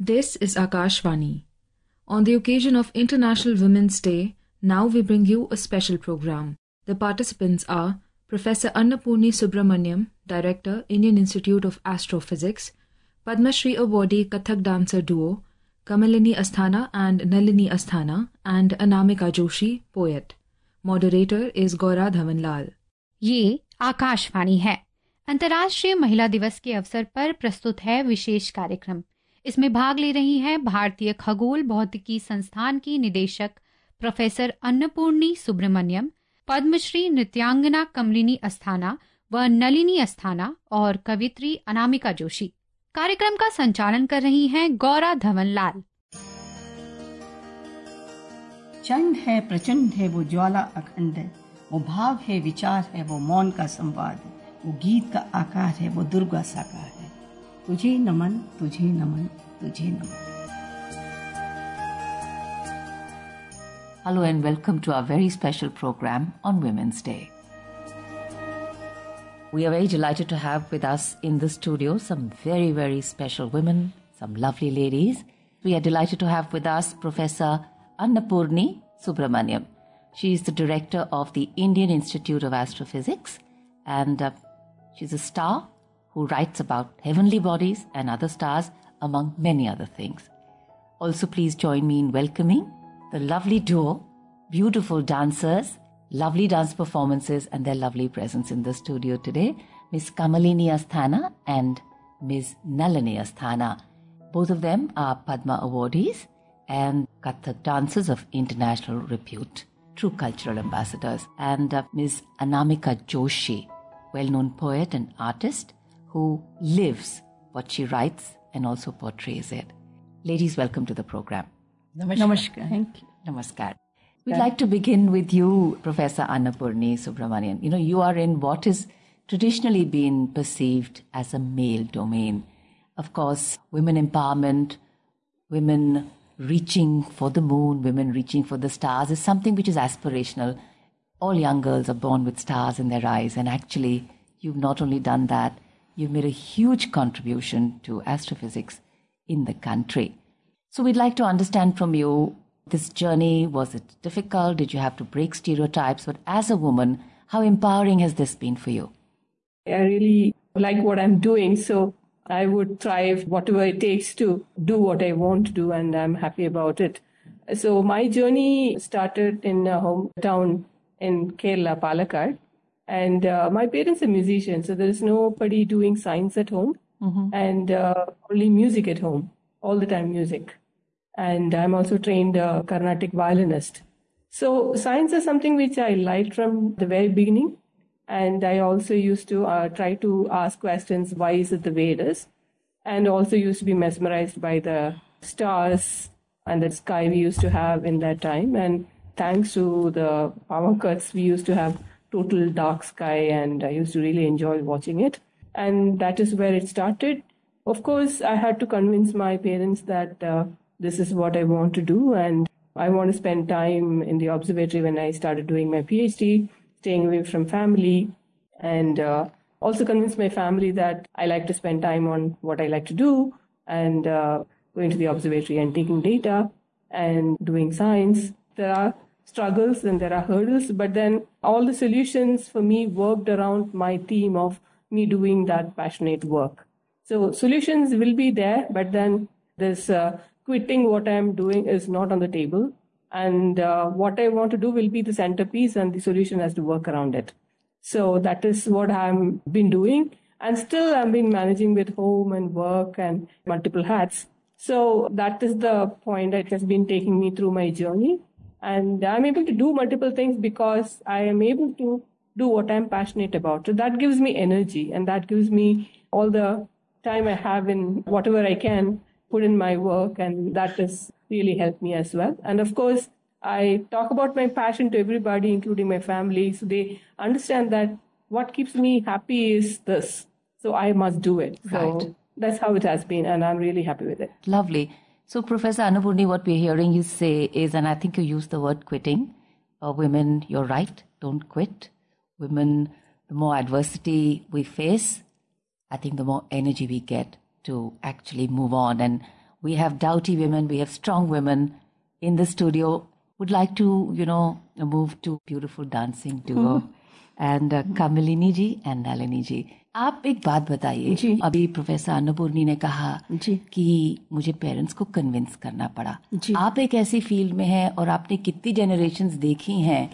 This is Akashvani. On the occasion of International Women's Day, now we bring you a special program. The participants are Professor Annapurni Subramaniam, Director, Indian Institute of Astrophysics, Padma Shri awardee Kathak dancer duo, Kamalini Asthana and Nalini Asthana, and Anamika Joshi, poet. Moderator is Gaura Dhawanlal. ये आकाशवाणी है। अंतर्राष्ट्रीय महिला दिवस के अवसर पर प्रस्तुत है विशेष कार्यक्रम। इसमें भाग ले रही हैं भारतीय खगोल भौतिकी संस्थान की निदेशक प्रोफेसर अन्नपूर्णी सुब्रमण्यम, पद्मश्री नृत्यांगना कमलिनी अस्थाना व नलिनी अस्थाना और कवित्री अनामिका जोशी। कार्यक्रम का संचालन कर रही हैं गौरा धवनलाल। चंड है, प्रचंड है, वो ज्वाला अखंड है, वो भाव है, विचार है, वो मौन का संवाद है, वो गीत का आकार है, वो दुर्गा साकार है। तुझे नमन, तुझे नमन, तुझे नमन। Hello and welcome to our very special program on Women's Day. We are very delighted to have with us in the studio some very, very special women, some lovely ladies. We are delighted to have with us Professor Annapurni Subramaniam. She is the director of the Indian Institute of Astrophysics, and she's a star who writes about heavenly bodies and other stars, among many other things. Also, please join me in welcoming the lovely duo, beautiful dancers, lovely dance performances, and their lovely presence in the studio today, Miss Kamalini Asthana and Miss Nalini Asthana. Both of them are Padma awardees and Kathak dancers of international repute, true cultural ambassadors. And Ms. Anamika Joshi, well-known poet and artist who lives what she writes and also portrays it. Ladies, welcome to the program. Namaskar. Thank you. Namaskar. We'd like to begin with you, Professor Annapurni Subramanian. You know, you are in what is traditionally been perceived as a male domain. Of course, women empowerment, women reaching for the moon, women reaching for the stars is something which is aspirational. All young girls are born with stars in their eyes, and actually you've not only done that, you've made a huge contribution to astrophysics in the country. So we'd like to understand from you, this journey, was it difficult? Did you have to break stereotypes? But as a woman, how empowering has this been for you? I really like what I'm doing, so I would try whatever it takes to do what I want to do, and I'm happy about it. So my journey started in a hometown in Kerala, Palakkad, and my parents are musicians, so there is nobody doing science at home, and only music at home, all the time music. And I'm also trained Carnatic violinist. So science is something which I liked from the very beginning. And I also used to try to ask questions, why is it the way it is? And also used to be mesmerized by the stars and the sky we used to have in that time. And thanks to the power cuts, we used to have total dark sky, and I used to really enjoy watching it. And that is where it started. Of course, I had to convince my parents that this is what I want to do, and I want to spend time in the observatory when I started doing my PhD, staying away from family, and also convince my family that I like to spend time on what I like to do, and going to the observatory and taking data and doing science. There are struggles and there are hurdles, but then all the solutions for me worked around my theme of me doing that passionate work. So solutions will be there, but then this quitting what I'm doing is not on the table. And what I want to do will be the centerpiece, and the solution has to work around it. So that is what I've been doing. And still I've been managing with home and work and multiple hats. So that is the point that has been taking me through my journey. And I'm able to do multiple things because I am able to do what I'm passionate about. So that gives me energy, and that gives me all the time I have in whatever I can put in my work, and that has really helped me as well. And of course, I talk about my passion to everybody, including my family, so they understand that what keeps me happy is this. So I must do it. Right. So that's how it has been, and I'm really happy with it. Lovely. So, Professor Annapurni, what we're hearing you say is, and I think you used the word quitting. Women, you're right, don't quit. Women, the more adversity we face, I think the more energy we get to actually move on. And We have doughty women, we have strong women in the studio. Would like to, move to beautiful dancing duo. And Kamilini ji and Nalini जी, आप एक बात बताइए. अभी professor Annapoorani ने कहा कि मुझे parents को कन्विंस करना पड़ा. आप एक ऐसी फील्ड में हैं और आपने कितनी जनरेशंस देखी हैं.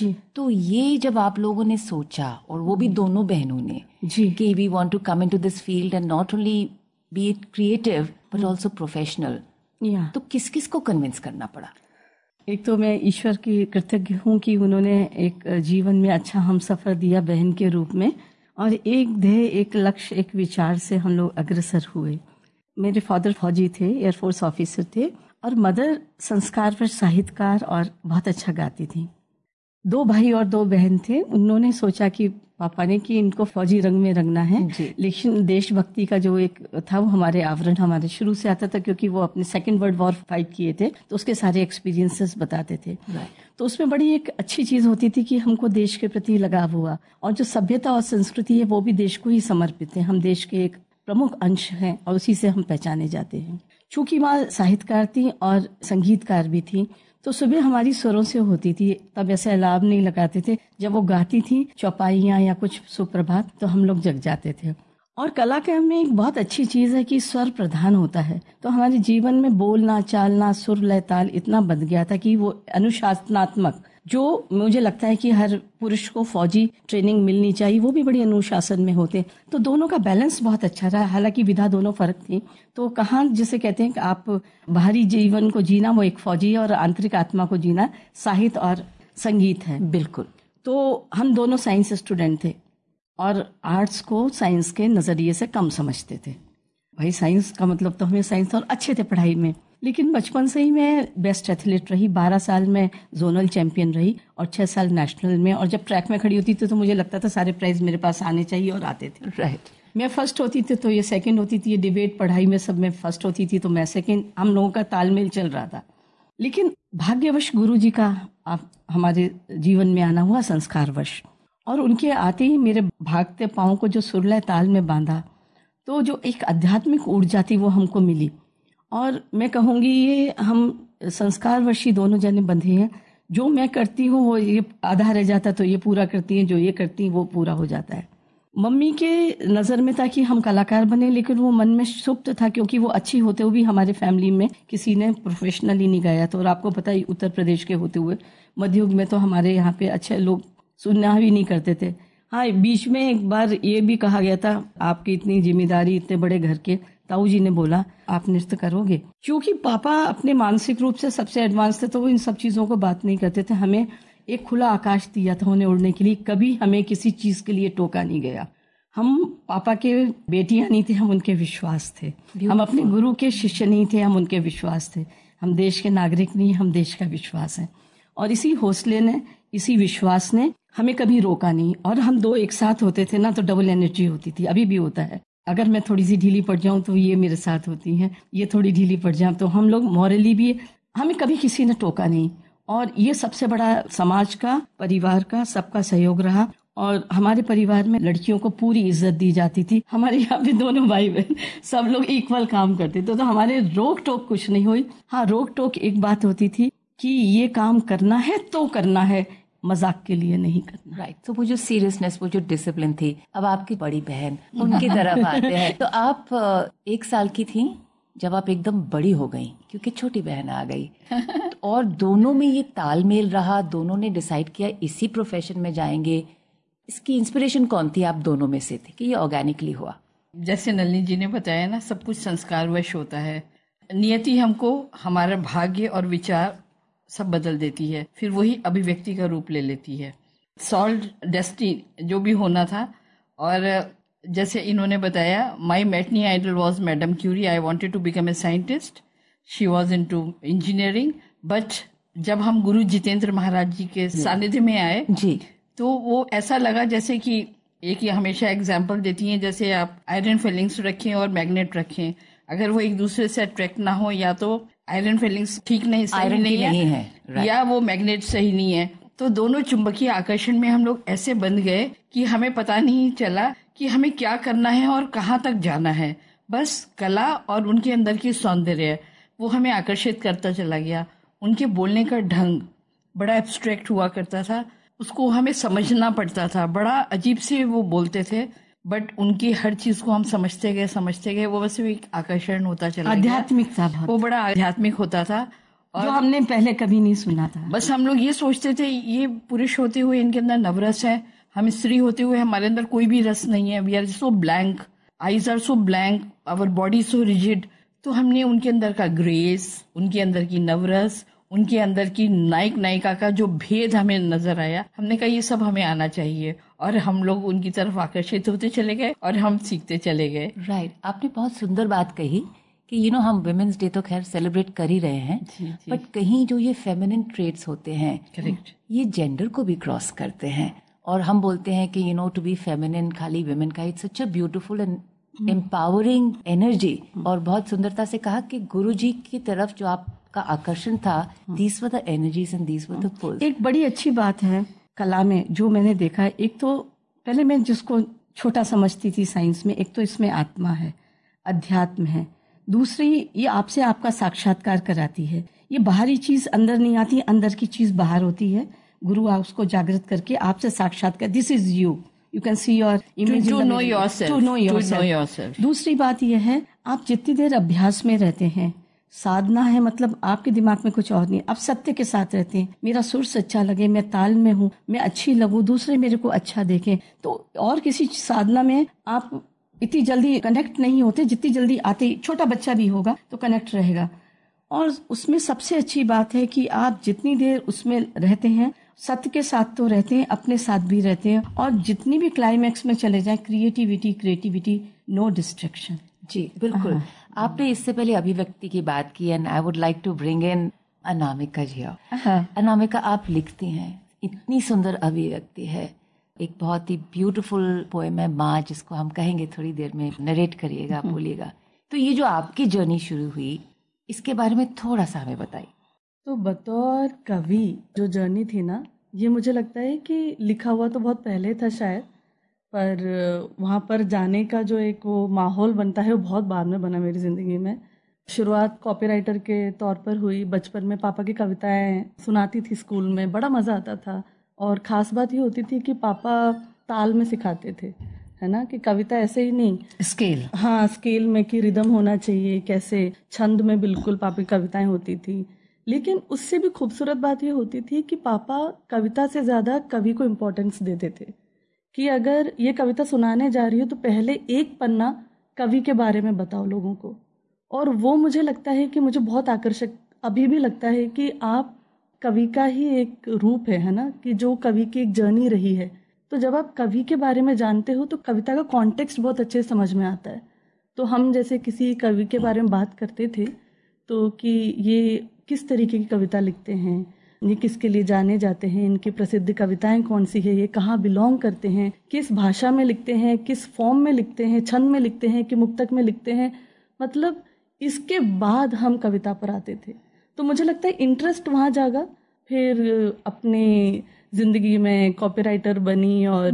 तो ये जब आप लोगों ने सोचा, और वो भी दोनों बहनों ने, कि we want to come into this field and not only be it creative but also professional, तो किस किस को कन्विंस करना पड़ा? एक तो मैं ईश्वर की कृतज्ञ हूँ कि उन्होंने एक जीवन में अच्छा हमसफर दिया बहन के रूप में, और एक ध्येय, एक लक्ष्य, एक विचार से हम लोग अग्रसर हुए. मेरे फादर फौजी थे, एयरफोर्स ऑफिसर थे, और मदर संस्कार पर साहित्यकार और बहुत अच्छा गाती थी. 2 भाई और 2 बहन थे. उन्होंने सोचा कि पापा ने कि इनको फौजी रंग में रंगना है, लेकिन देशभक्ति का जो एक था वो हमारे आवरण हमारे शुरू से आता था, क्योंकि वो अपने सेकेंड वर्ल्ड वॉर फाइट किए थे, तो उसके सारे एक्सपीरियंसेस बताते थे. तो उसमें बड़ी एक अच्छी चीज होती थी कि हमको देश के प्रति लगाव हुआ, और जो सभ्यता और संस्कृति है वो भी देश को ही समर्पित है. हम देश के एक प्रमुख अंश हैं और उसी से हम पहचाने जाते हैं. चूंकि माँ साहित्यकार थी और संगीतकार भी थी, तो सुबह हमारी स्वरों से होती थी. तब ऐसे अलार्म नहीं लगाते थे. जब वो गाती थी चौपाइयाँ या कुछ सुप्रभात, तो हम लोग जग जाते थे. और कलाकार में एक बहुत अच्छी चीज है कि स्वर प्रधान होता है. तो हमारे जीवन में बोलना, चालना, सुर, लय, ताल इतना बन गया था कि वो अनुशासनात्मक, जो मुझे लगता है कि हर पुरुष को फौजी ट्रेनिंग मिलनी चाहिए, वो भी बड़ी अनुशासन में होते. तो दोनों का बैलेंस बहुत अच्छा रहा. हालांकि विधा दोनों फर्क थी. तो कहाँ जिसे कहते हैं कि आप बाहरी जीवन को जीना वो एक फौजी है, और आंतरिक आत्मा को जीना साहित्य और संगीत है. बिल्कुल. तो हम दोनों साइंस स्टूडेंट थे और आर्ट्स को साइंस के नजरिए से कम समझते थे. भाई साइंस का मतलब तो हमें साइंस, और अच्छे थे पढ़ाई में. लेकिन बचपन से ही मैं बेस्ट एथलीट रही. 12 साल में जोनल चैंपियन रही और 6 साल नेशनल में. और जब ट्रैक में खड़ी होती थी तो मुझे लगता था सारे प्राइज मेरे पास आने चाहिए, और आते थे. राइट. मैं फर्स्ट होती थी तो ये सेकंड होती थी. ये डिबेट पढ़ाई में सब में फर्स्ट होती थी तो मैं सेकंड. हम लोगों का तालमेल चल रहा था. लेकिन भाग्यवश गुरु जी का हमारे जीवन में आना हुआ, संस्कारवश. और उनके आते ही मेरे भागते पाँव को जो सुरलय ताल में बांधा, तो जो एक आध्यात्मिक ऊर्जा थी वो हमको मिली. और मैं कहूँगी ये हम संस्कारवशी दोनों जने बंधे हैं. जो मैं करती हूँ वो ये आधा रह जाता तो ये पूरा करती हैं, जो ये करती हैं वो पूरा हो जाता है. मम्मी के नज़र में था कि हम कलाकार बने, लेकिन वो मन में सुप्त था, क्योंकि वो अच्छी होते हुए भी हमारे फैमिली में किसी ने प्रोफेशनली नहीं गाया था. और आपको पता ही उत्तर प्रदेश के होते हुए मध्ययुग में तो हमारे यहाँ पे अच्छे लोग सुनना भी नहीं करते थे. हाँ, बीच में एक बार ये भी कहा गया था, आपकी इतनी जिम्मेदारी, इतने बड़े घर के, ताऊ जी ने बोला आप नृत्य करोगे. क्योंकि पापा अपने मानसिक रूप से सबसे एडवांस थे, तो वो इन सब चीज़ों को बात नहीं करते थे. हमें एक खुला आकाश दिया था उन्हें उड़ने के लिए. कभी हमें किसी चीज़ के लिए टोका नहीं गया. हम पापा के बेटियां नहीं थे, हम उनके विश्वास थे. हम अपने गुरु के शिष्य नहीं थे, हम उनके विश्वास थे. हम देश के नागरिक नहीं, हम देश का विश्वास है. और इसी हौसले ने, इसी विश्वास ने हमें कभी रोका नहीं. और हम 2 एक साथ होते थे ना, तो डबल एनर्जी होती थी. अभी भी होता है. अगर मैं थोड़ी सी ढीली पड़ जाऊं तो ये मेरे साथ होती हैं, ये थोड़ी ढीली पड़ जाऊं तो हम लोग मॉरली भी, हमें कभी किसी ने टोका नहीं. और ये सबसे बड़ा समाज का, परिवार का, सबका सहयोग रहा. और हमारे परिवार में लड़कियों को पूरी इज्जत दी जाती थी. हमारे यहाँ पे दोनों भाई बहन सब लोग इक्वल काम करते थे, तो हमारे रोक टोक कुछ नहीं हुई. हाँ, रोक टोक एक बात होती थी कि ये काम करना है तो करना है, मजाक के लिए नहीं करना. राइट. तो वो जो सीरियसनेस, वो जो डिसिप्लिन थी. अब आपकी बड़ी बहन, उनकी तरफ आते हैं. तो आप 1 साल की थी जब आप एकदम बड़ी हो गई, क्योंकि छोटी बहन आ गई. और दोनों में ये तालमेल रहा, दोनों ने डिसाइड किया इसी प्रोफेशन में जाएंगे. इसकी इंस्पिरेशन कौन थी आप दोनों में से थी कि ये ऑर्गेनिकली हुआ? जैसे नलिनी जी ने बताया ना, सब कुछ संस्कारवश होता है. नियति हमको हमारा भाग्य और विचार सब बदल देती है, फिर वही अभिव्यक्ति का रूप ले लेती है. सॉल्व डेस्टिनी जो भी होना था. और जैसे इन्होंने बताया, my matinee idol was madam Curie. I wanted to become a scientist. She was into engineering. But जब हम गुरु जितेंद्र महाराज जी के सानिध्य में आए जी, तो वो ऐसा लगा जैसे कि एक ही हमेशा एग्जाम्पल देती हैं, जैसे आप आयरन फिलिंग्स रखें और मैग्नेट रखें. अगर वो एक दूसरे से अट्रैक्ट ना हो, या तो आयरन फिलिंग्स ठीक नहीं, सही नहीं है, या वो मैग्नेट सही नहीं है, तो दोनों चुंबकीय आकर्षण में हम लोग ऐसे बंध गए कि हमें पता नहीं चला कि हमें क्या करना है और कहाँ तक जाना है. बस कला और उनके अंदर की सौंदर्य वो हमें आकर्षित करता चला गया। उनके बोलने का ढंग बड़ा एब्स्ट्रैक्ट हुआ करता था, उसको हमें समझना पड़ता था, बड़ा अजीब से वो बोलते थे, बट उनकी हर चीज को हम समझते गए, वो बस एक आकर्षण होता चला गया। आध्यात्मिक था बहुत, वो बड़ा आध्यात्मिक होता था और जो हमने पहले कभी नहीं सुना था। बस हम लोग ये सोचते थे ये पुरुष होते हुए इनके अंदर नवरस है, हम स्त्री होते हुए हमारे अंदर कोई भी रस नहीं है, we are so blank, eyes are so blank, our body so rigid. तो हमने उनके अंदर का ग्रेस, उनके अंदर की नवरस, उनके अंदर की नायक नायिका का जो भेद हमें नजर आया, हमने कहा ये सब हमें आना चाहिए, और हम लोग उनकी तरफ आकर्षित होते चले गए और हम सीखते चले गए। राइट, आपने बहुत सुंदर बात कही कि हम वुमेन्स डे तो खैर सेलिब्रेट कर ही रहे हैं, बट कहीं जो ये फेमिनिन ट्रेट्स होते हैं, करेक्ट, ये जेंडर को भी क्रॉस करते हैं। और हम बोलते हैं कि टू बी फेमिनिन खाली वुमेन का, it's such a beautiful and empowering energy. और बहुत सुंदरता से कहा कि गुरुजी की तरफ जो आपका आकर्षण था, these were the energies and these were the pulls. एक बड़ी अच्छी बात है कला में जो मैंने देखा है, एक तो पहले मैं जिसको छोटा समझती थी साइंस में, एक तो इसमें आत्मा है, अध्यात्म है, दूसरी ये आपसे आपका साक्षात्कार कराती है। ये बाहरी चीज अंदर नहीं आती, अंदर की चीज बाहर होती है। गुरु आप उसको जागृत करके आपसे साक्षात्कार, this is you can see your image, to know yourself. दूसरी बात यह है, आप जितनी देर अभ्यास में रहते हैं, साधना है, मतलब आपके दिमाग में कुछ और नहीं, आप सत्य के साथ रहते हैं, मेरा सुर सच्चा लगे, मैं ताल में हूँ, मैं अच्छी लगूं, दूसरे मेरे को अच्छा देखें। तो और किसी साधना में आप इतनी जल्दी कनेक्ट नहीं होते, जितनी जल्दी आते, छोटा बच्चा भी होगा तो कनेक्ट रहेगा। और उसमें सबसे अच्छी बात है कि आप जितनी देर उसमें रहते हैं, सत्य के साथ तो रहते हैं, अपने साथ भी रहते हैं, और जितनी भी क्लाइमैक्स में चले जाए, क्रिएटिविटी, नो डिस्ट्रैक्शन। जी बिल्कुल। आपने इससे पहले अभिव्यक्ति की बात की, and I would like to bring in Anamika ji. Anamika, आप लिखती हैं, इतनी सुंदर अभिव्यक्ति है, एक बहुत ही ब्यूटीफुल पोएम है माँ, जिसको हम कहेंगे थोड़ी देर में, नरेट करिएगा, बोलिएगा। तो ये जो आपकी जर्नी शुरू हुई, इसके बारे में थोड़ा सा हमें बताइए। तो बतौर कवि जो जर्नी थी ना, ये मुझे लगता है कि लिखा हुआ तो बहुत पहले था शायद, पर वहाँ पर जाने का जो एक वो माहौल बनता है वो बहुत बाद में बना मेरी ज़िंदगी में। शुरुआत कॉपीराइटर के तौर पर हुई। बचपन में पापा की कविताएं सुनाती थी स्कूल में, बड़ा मज़ा आता था। और ख़ास बात ये होती थी कि पापा ताल में सिखाते थे, है ना, कि कविता ऐसे ही नहीं, स्केल, हाँ स्केल में, कि रिदम होना चाहिए, कैसे छंद में बिल्कुल पापा की कविताएं होती थी। लेकिन उससे भी खूबसूरत बात ये होती थी कि पापा कविता से ज़्यादा कवि को इम्पोर्टेंस देते थे, कि अगर ये कविता सुनाने जा रही हो तो पहले एक पन्ना कवि के बारे में बताओ लोगों को। और वो मुझे लगता है कि मुझे बहुत आकर्षक अभी भी लगता है कि आप कवि का ही एक रूप है ना, कि जो कवि की एक जर्नी रही है। तो जब आप कवि के बारे में जानते हो तो कविता का कॉन्टेक्स्ट बहुत अच्छे से समझ में आता है। तो हम जैसे किसी कवि के बारे में बात करते थे तो कि ये किस तरीके की कविता लिखते हैं, ये किसके लिए जाने जाते हैं, इनकी प्रसिद्ध कविताएं कौन सी है, ये कहाँ बिलोंग करते हैं, किस भाषा में लिखते हैं, किस फॉर्म में लिखते हैं, छंद में लिखते हैं कि मुक्तक में लिखते हैं, मतलब इसके बाद हम कविता पर आते थे। तो मुझे लगता है इंटरेस्ट वहाँ जागा। फिर अपने ज़िंदगी में कॉपीराइटर बनी और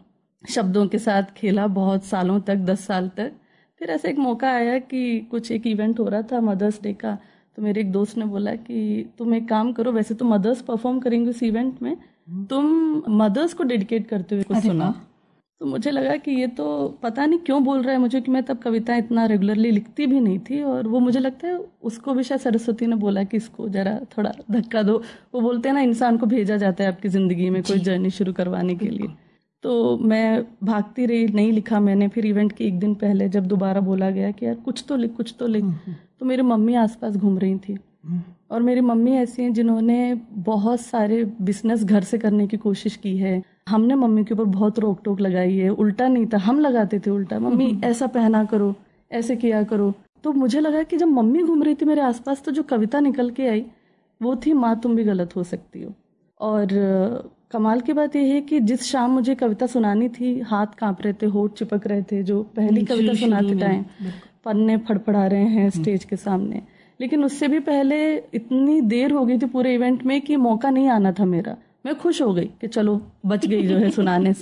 शब्दों के साथ खेला बहुत सालों तक, 10 साल तक। फिर ऐसा एक मौका आया कि कुछ एक इवेंट हो रहा था मदर्स डे का, तो मेरे एक दोस्त ने बोला कि तुम एक काम करो, वैसे तो मदर्स परफॉर्म करेंगे उस इवेंट में, तुम मदर्स को डेडिकेट करते हुए कुछ सुना। तो मुझे लगा कि ये तो पता नहीं क्यों बोल रहा है मुझे, कि मैं तब कविता इतना रेगुलरली लिखती भी नहीं थी। और वो मुझे लगता है उसको भी शायद सरस्वती ने बोला कि इसको जरा थोड़ा धक्का दो। वो बोलते हैं ना, इंसान को भेजा जाता है आपकी ज़िंदगी में कोई जर्नी शुरू करवाने के लिए। तो मैं भागती रही, नहीं लिखा मैंने। फिर इवेंट के एक दिन पहले जब दोबारा बोला गया कि यार कुछ तो लिख, तो मेरी मम्मी आसपास घूम रही थी। और मेरी मम्मी ऐसी हैं जिन्होंने बहुत सारे बिजनेस घर से करने की कोशिश की है। हमने मम्मी के ऊपर बहुत रोक टोक लगाई है, उल्टा नहीं था, हम लगाते थे उल्टा, मम्मी ऐसा पहना करो, ऐसे किया करो। तो मुझे लगा कि जब मम्मी घूम रही थी मेरे आसपास, तो जो कविता निकल के आई वो थी, माँ तुम भी गलत हो सकती हो। और कमाल की बात यह है कि जिस शाम मुझे कविता सुनानी थी, हाथ कांप रहे थे, होठ चिपक रहे थे। जो पहली कविता सुनाते टाइम पन्ने फड़फड़ा रहे हैं स्टेज के सामने। लेकिन उससे भी पहले इतनी देर हो गई थी पूरे इवेंट में कि मौका नहीं आना था मेरा। मैं खुश हो गई कि चलो बच गई जो है सुनाने से।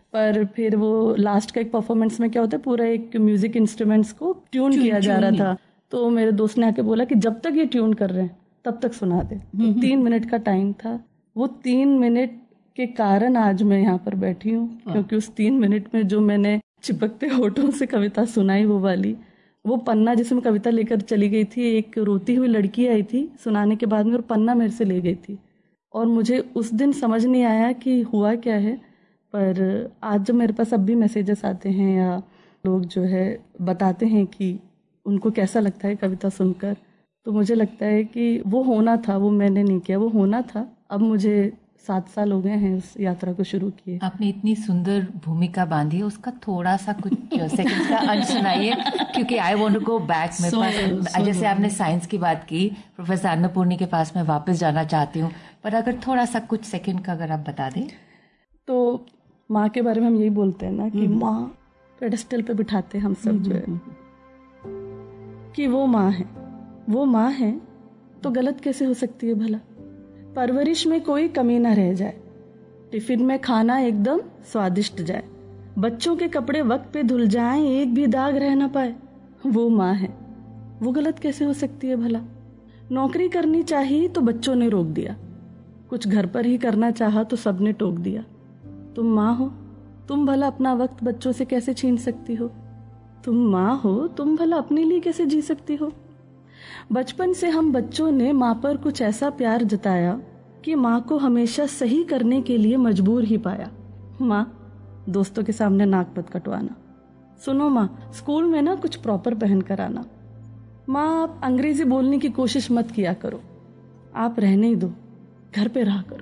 पर फिर वो लास्ट का एक परफॉर्मेंस में क्या होता है, पूरा एक म्यूजिक इंस्ट्रूमेंट्स को ट्यून किया जा रहा था। तो मेरे दोस्त ने आके बोला कि जब तक ये ट्यून कर रहे हैं तब तक सुना दे। तो 3 मिनट का टाइम था, वो 3 मिनट के कारण आज मैं यहाँ पर बैठी हूँ, क्योंकि उस 3 मिनट में जो मैंने चिपकते होठों से कविता सुनाई, वो वाली, वो पन्ना जिसमें कविता लेकर चली गई थी, एक रोती हुई लड़की आई थी सुनाने के बाद में और पन्ना मेरे से ले गई थी। और मुझे उस दिन समझ नहीं आया कि हुआ क्या है, पर आज जब मेरे पास अब भी मैसेजेस आते हैं या लोग जो है बताते हैं कि उनको कैसा लगता है कविता सुनकर, तो मुझे लगता है कि वो होना था, वो मैंने नहीं किया, वो होना था। अब मुझे 7 साल हो गए हैं उस यात्रा को शुरू किए। आपने इतनी सुंदर भूमिका बांधी, उसका थोड़ा सा कुछ सेकंड्स का अंश सुनाइए, क्योंकि I want to go back. मेरे पास जैसे आपने साइंस की बात की, प्रोफेसर अन्नपूर्णी के पास मैं वापस जाना चाहती हूँ, पर अगर थोड़ा सा कुछ सेकंड का अगर आप बता दें। तो माँ के बारे में हम यही बोलते हैं ना कि माँ पेडेस्टल पे बिठाते हम सब जो है, कि वो माँ है, वो माँ है तो गलत कैसे हो सकती है भला। परवरिश में कोई कमी ना रह जाए, टिफिन में खाना एकदम स्वादिष्ट जाए, बच्चों के कपड़े वक्त पे धुल जाएं, एक भी दाग रह ना पाए, वो माँ है, वो गलत कैसे हो सकती है भला। नौकरी करनी चाहिए तो बच्चों ने रोक दिया, कुछ घर पर ही करना चाहा तो सबने टोक दिया। तुम माँ हो, तुम भला अपना वक्त बच्चों से कैसे छीन सकती हो। तुम माँ हो, तुम भला अपने लिए कैसे जी सकती हो। बचपन से हम बच्चों ने माँ पर कुछ ऐसा प्यार जताया कि माँ को हमेशा सही करने के लिए मजबूर ही पाया। माँ, दोस्तों के सामने नाक मत कटवाना। सुनो माँ, स्कूल में ना कुछ प्रॉपर पहन कर आना। माँ, आप अंग्रेजी बोलने की कोशिश मत किया करो, आप रहने ही दो, घर पे रहा करो।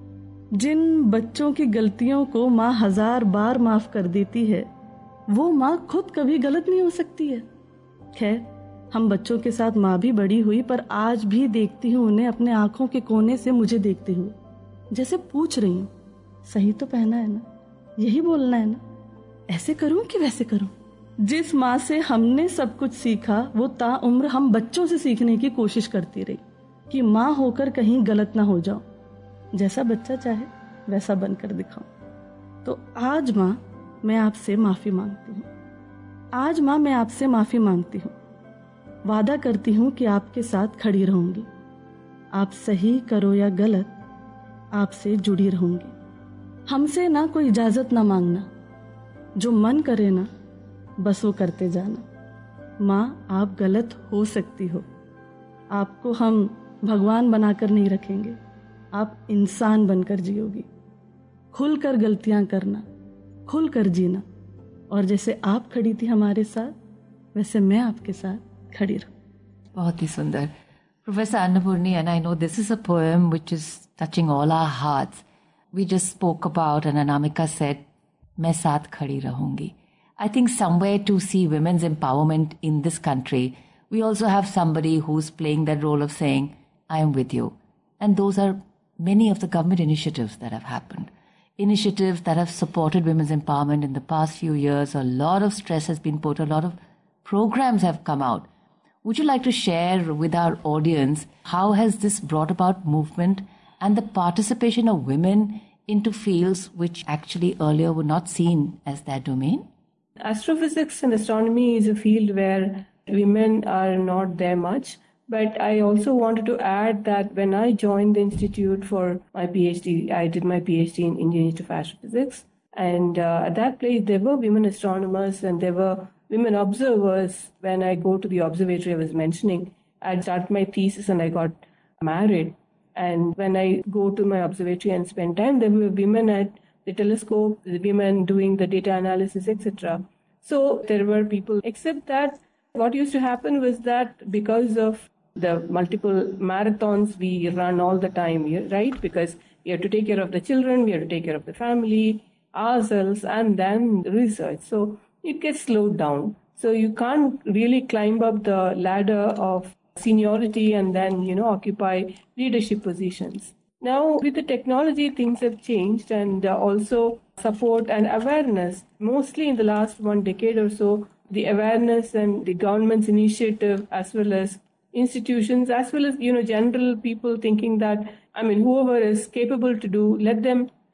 जिन बच्चों की गलतियों को माँ 1000 बार माफ कर देती है, वो माँ खुद कभी गलत नहीं हो सकती है। खैर, हम बच्चों के साथ माँ भी बड़ी हुई, पर आज भी देखती हूँ उन्हें अपने आंखों के कोने से मुझे देखते हुए, जैसे पूछ रही हूँ, सही तो पहना है ना, यही बोलना है ना, ऐसे करूं कि वैसे करूं। जिस माँ से हमने सब कुछ सीखा, वो ताउम्र हम बच्चों से सीखने की कोशिश करती रही कि माँ होकर कहीं गलत ना हो जाओ, जैसा बच्चा चाहे वैसा बनकर दिखाऊं। तो आज माँ, मैं आपसे माफी मांगती हूँ। आज माँ, मैं आपसे माफी मांगती हूँ। वादा करती हूँ कि आपके साथ खड़ी रहूंगी। आप सही करो या गलत, आपसे जुड़ी रहूंगी। हमसे ना कोई इजाजत ना मांगना, जो मन करे ना बस वो करते जाना। माँ, आप गलत हो सकती हो, आपको हम भगवान बनाकर नहीं रखेंगे, आप इंसान बनकर जियोगी। खुलकर गलतियां करना, खुलकर जीना, और जैसे आप खड़ी थी हमारे साथ, वैसे मैं आपके साथ खड़ी रहूं। बहुत ही सुंदर professor Annapurni, and I know this is a poem which is touching all our hearts. We just spoke about, and Anamika said, मैं साथ खड़ी रहूंगी. I think somewhere to see women's empowerment in this country, we also have somebody who's playing that role of saying, I am with you. And those are many of the government initiatives that have happened. Initiatives that have supported women's empowerment in the past few years. A lot of stress has been put, a lot of programs have come out. Would you like to share with our audience, how has this brought about movement and the participation of women into fields which actually earlier were not seen as their domain? Astrophysics and astronomy is a field where women are not there much. But I also wanted to add that when I joined the institute for my PhD, I did my PhD in Indian Institute of Astrophysics. And at that place, there were women astronomers and there were women observers. When I go to the observatory I was mentioning, I started my thesis and I got married. And when I go to my observatory and spend time, there were women at the telescope, the women doing the data analysis, etc. So there were people, except that what used to happen was that because of the multiple marathons we run all the time, right? Because we have to take care of the children, we have to take care of the family, ourselves, and then research. So it gets slowed down. So you can't really climb up the ladder of seniority and then, occupy leadership positions. Now, with the technology, things have changed, and also support and awareness. Mostly in the last 1 decade or so, the awareness and the government's initiative, as well as institutions, as well as, general people thinking that, whoever is capable to do, let them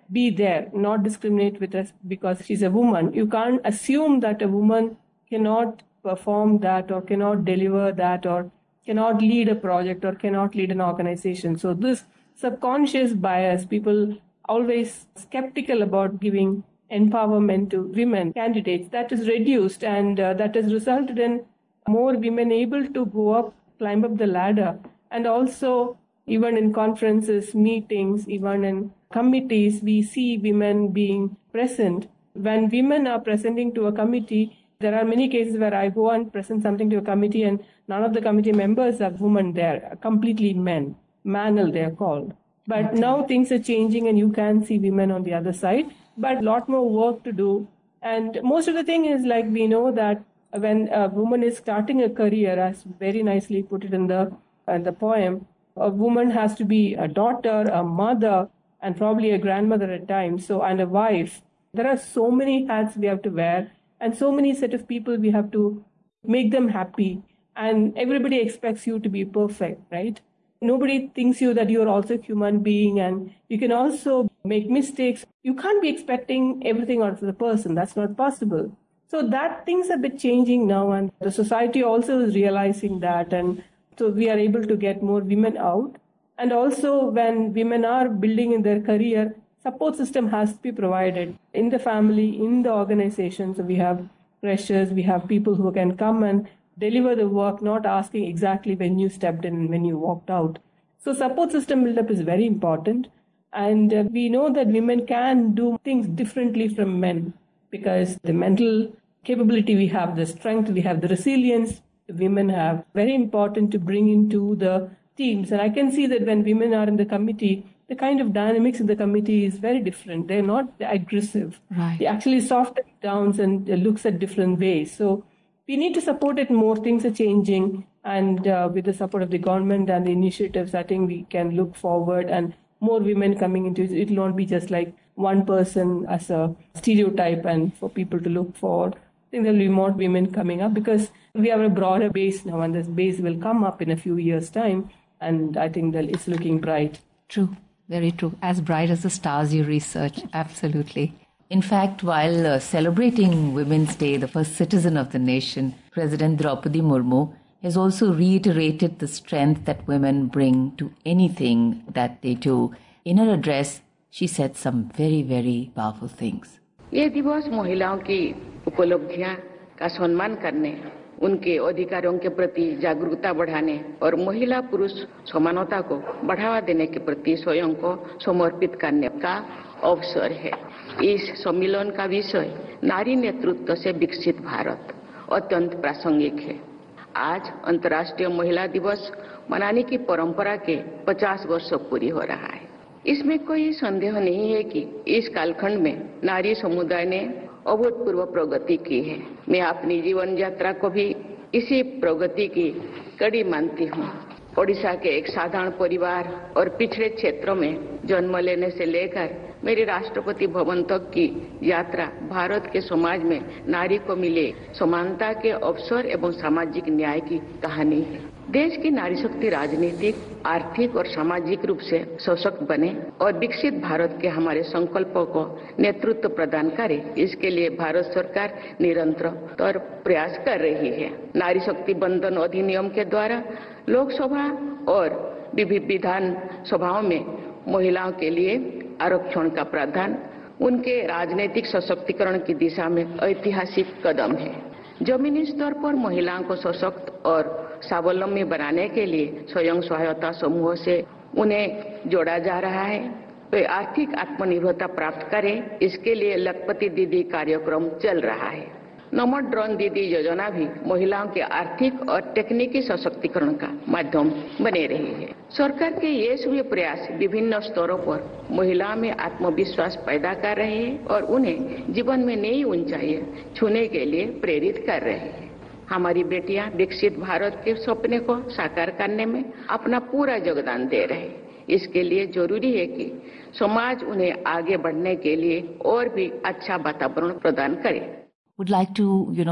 be there, not discriminate with us because she's a woman. You can't assume that a woman cannot perform that or cannot deliver that or cannot lead a project or cannot lead an organization. So this subconscious bias, people always skeptical about giving empowerment to women candidates, that is reduced, and that has resulted in more women able to go up, climb up the ladder. And also, even in conferences, meetings, even in committees, we see women being present. When women are presenting to a committee, there are many cases where I go and present something to a committee and none of the committee members are women there, completely men. Manel, they are called. But now things are changing and you can see women on the other side, but a lot more work to do. And most of the thing is like we know that when a woman is starting a career, as very nicely put it in the poem, a woman has to be a daughter, a mother, and probably a grandmother at times, and a wife. There are so many hats we have to wear and so many set of people we have to make them happy. And everybody expects you to be perfect, right? Nobody thinks you that you're also a human being and you can also make mistakes. You can't be expecting everything out of the person. That's not possible. So that things are a bit changing now and the society also is realizing that. And so we are able to get more women out. And also when women are building in their career, support system has to be provided in the family, in the organization. So we have freshers, we have people who can come and deliver the work, not asking exactly when you stepped in and when you walked out. So support system build-up is very important. And we know that women can do things differently from men because the mental capability we have, the strength, we have the resilience women have, very important to bring into the teams. And I can see that when women are in the committee, the kind of dynamics in the committee is very different. They're not aggressive. Right. They actually soften down and looks at different ways. So we need to support it more. Things are changing. And with the support of the government and the initiatives, I think we can look forward and more women coming into it. It will not be just like one person as a stereotype and for people to look for. I think there will be more women coming up because we have a broader base now and this base will come up in a few years' time. And I think that it's looking bright. True. Very true. As bright as the stars you research. Absolutely. In fact, while celebrating Women's Day, the first citizen of the nation, President Draupadi Murmu has also reiterated the strength that women bring to anything that they do. In her address, she said some very, very powerful things. ये दिवस महिलाओं की उपलब्धियां का सम्मान करने, उनके अधिकारों के प्रति जागरूकता बढ़ाने और महिला पुरुष समानता को बढ़ावा देने के प्रति स्वयं को समर्पित करने का अवसर है। इस सम्मेलन का विषय नारी नेतृत्व से विकसित भारत अत्यंत प्रासंगिक है। आज अंतर्राष्ट्रीय महिला दिवस मनाने की परंपरा के 50 वर्ष पूरी हो रहा है। इसमें कोई संदेह नहीं है कि इस कालखंड में नारी समुदाय ने अभूतपूर्व प्रगति की है। मैं अपनी जीवन यात्रा को भी इसी प्रगति की कड़ी मानती हूँ। ओडिशा के एक साधारण परिवार और पिछड़े क्षेत्रों में जन्म लेने से लेकर मेरे राष्ट्रपति भवन तक की यात्रा भारत के समाज में नारी को मिले समानता के अवसर एवं सामाजिक न्याय की कहानी है। देश की नारी शक्ति राजनीतिक, आर्थिक और सामाजिक रूप से सशक्त बने और विकसित भारत के हमारे संकल्पों को नेतृत्व प्रदान करे, इसके लिए भारत सरकार निरंतर प्रयास कर रही है। नारी शक्ति बंधन अधिनियम के द्वारा लोकसभा और विभिन्न विधान सभाओं में महिलाओं के लिए आरक्षण का प्रावधान उनके राजनीतिक सशक्तिकरण की दिशा में ऐतिहासिक कदम है। जमीनी स्तर पर महिलाओं को सशक्त और स्वावलंबी बनाने के लिए स्वयं सहायता समूह से उन्हें जोड़ा जा रहा है। वे आर्थिक आत्मनिर्भरता प्राप्त करें, इसके लिए लखपति दीदी कार्यक्रम चल रहा है। नमो ड्रोन दीदी योजना भी महिलाओं के आर्थिक और तकनीकी सशक्तिकरण का माध्यम बने रही है। सरकार के ये सभी प्रयास विभिन्न स्तरों पर महिलाओं में आत्मविश्वास पैदा कर रहे हैं और उन्हें जीवन में नई ऊंचाइयां छूने के लिए प्रेरित कर रहे हैं। हमारी बेटियां विकसित भारत के सपने को साकार करने में अपना पूरा योगदान दे रहे हैं। इसके लिए जरूरी है कि समाज उन्हें आगे बढ़ने के लिए और भी अच्छा वातावरण प्रदान करे। Would like to,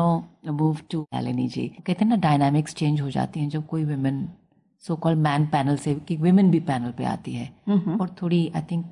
move to Nalini जी। कहते हैं ना डायनामिक्स चेंज हो जाती हैं जब कोई women so called man panel से कि women भी पैनल पे आती है और थोड़ी आई थिंक